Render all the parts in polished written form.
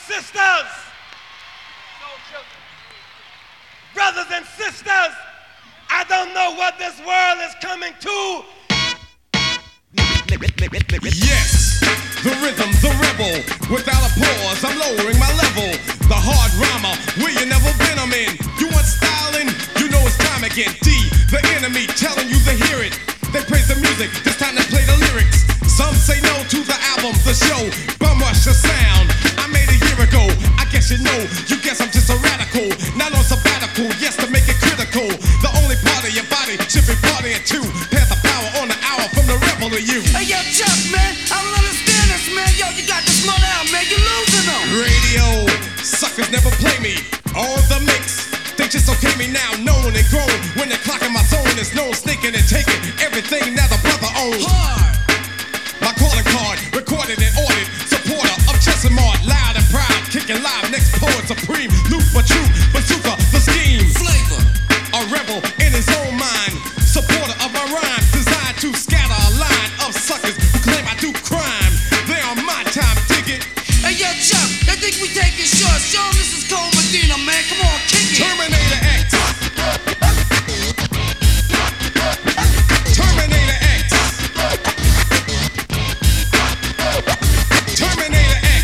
sisters, brothers and sisters, I don't know what this world is coming to. Yes, the rhythm, the rebel. Without a pause, I'm lowering my level. The hard rhymer, where you never been, I'm in. You want styling? You know it's time again. D, the enemy, telling you to hear it. They praise the music, it's time to play the lyrics. Some say no to the album, the show. Bum rush the sound I made a year ago. I guess you know, you guess I'm just a radical. Not on sabbatical, yes, to make it critical. The only part of your body should be partying too. Pass the power on the hour from the rebel to you. Hey, yo, Chuck, man, I don't understand this, man. Yo, you got this one out, man. You're losing them. Radio, suckers never play me. On the mix, they just okay me now. Known and grown, when they're clocking my zone, it's known, sneaking and taking everything that the brother owns. Hard. My calling card, recorded and ordered. Supporter of Chesimard, loud and proud. Kicking live, next poet supreme. Loop for truth, bazooka, the scheme. Flavor. A rebel in his own mind. Supporter of my rhymes, designed to scatter a line of suckers who claim I do crime. They on my time, dig it. Hey, yo, Chuck, they think we taking short. Show 'em this is Cole Medina, man. Come on, kick it. Terminator X. Terminator X. Terminator X.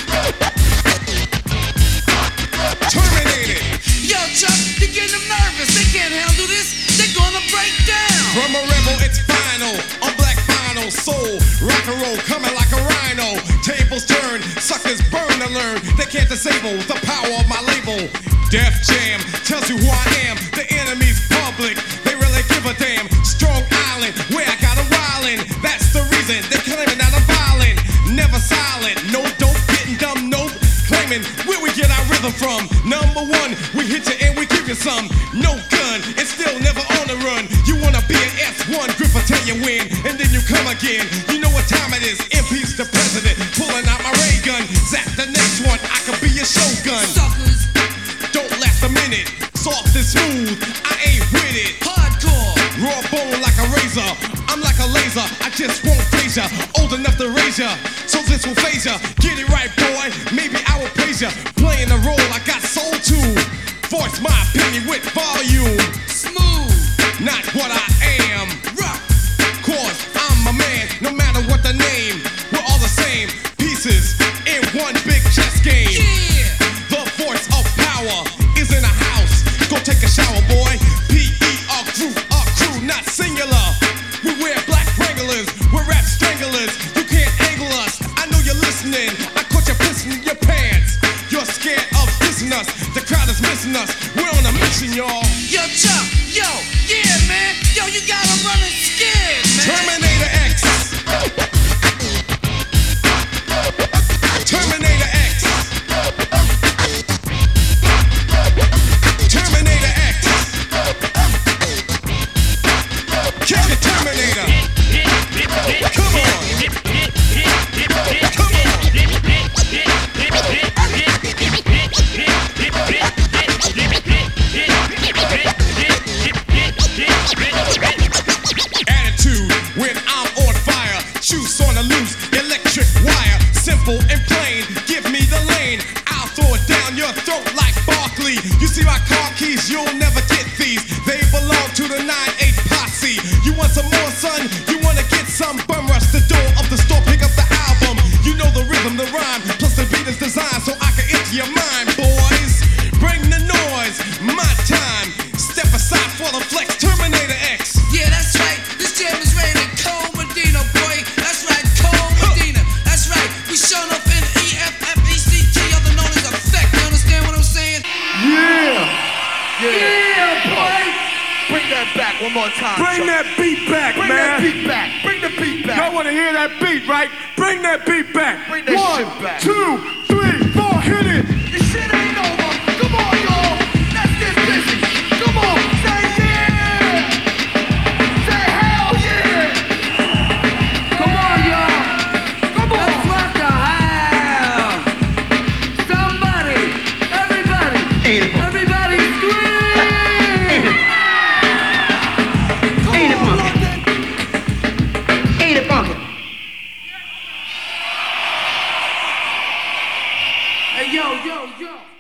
Terminated. Yo, Chuck, you're getting them nervous. They can't handle this. They're gonna break down. From a rebel, it's final. On black vinyl, soul, rock and roll, coming like a rhino. Tables turn, suckers burn to learn. They can't disable the power of my label. Def Jam tells you who I am. The enemy's public, they really give a damn. Strong Island, where I got 'em wildin'. That's the reason they claiming that I'm violent. Never silent, no dope, getting dumb, nope. Claiming where we get our rhythm from. Number one, we hit you and we give you some. No gun, it's still never on the run. You wanna be an S1, Gripper tell you when, and then you come again. You know what time it is, impeach the president. Pulling out my ray gun, zap the next one, I could be your shogun. Suckers. Don't last a minute, soft and smooth, I ain't with it. Hardcore. Raw bone like a razor, I'm like a laser, I just won't phase ya. Old enough to raise ya, so this will phase ya. Get it right, boy, maybe I will praise ya. Playing the role I got soul to. Voice my opinion with volume. Smooth. Not what I am. Rock. Cause I'm a man, no matter what the name. We're all the same, pieces in one big chess game. Yeah. The voice of power is in the house. Go take a shower, boy. P.E. our crew, not singular. We wear black Wranglers, we're rap stranglers. You can't angle us, I know you're listening. I caught you pissing in your pants. You're scared of dissing us, the crowd is missing us. We're on a mission, y'all. Yo, Chuck, yo, yeah, man. Yo, you got 'em running scared, man. Terminator X. Terminator X. Terminator X. Kick the Terminator. Come on. Come on. Attitude when I'm on fire. Juice on the loose, electric wire. Simple and plain, give me the lane. I'll throw it down your throat like Barkley. You see my car keys, you'll never get these. They belong to the 9-8 posse. You want some more, son? You wanna get some? Bum rush the door of the store, pick up the album. You know the rhythm, the rhyme, plus the beat is designed so I can enter your mind, boys. Bring the noise, my time. Step aside for the flex, Terminator X. Yeah, that's right. This jam is rated Cole Medina, boy. That's right, Cole Medina. That's right. We showing up in EFFECT, other known as Effect. You understand what I'm saying? Yeah, boy. Bring that back one more time. Bring that beat back, Bring man. that beat back. Bring the beat back. Y'all wanna hear that beat, right? Bring that beat back. Bring that 1, shit back. 2, 3, 4, hit it. This shit ain't over. Come on, y'all. Let's get busy. Come on. Say yeah. Say hell yeah. Come on, y'all. Come on. Let's rock the house. Somebody, everybody, everybody scream. Come on, London. Ain't it funky? Hey, yo, yo, yo.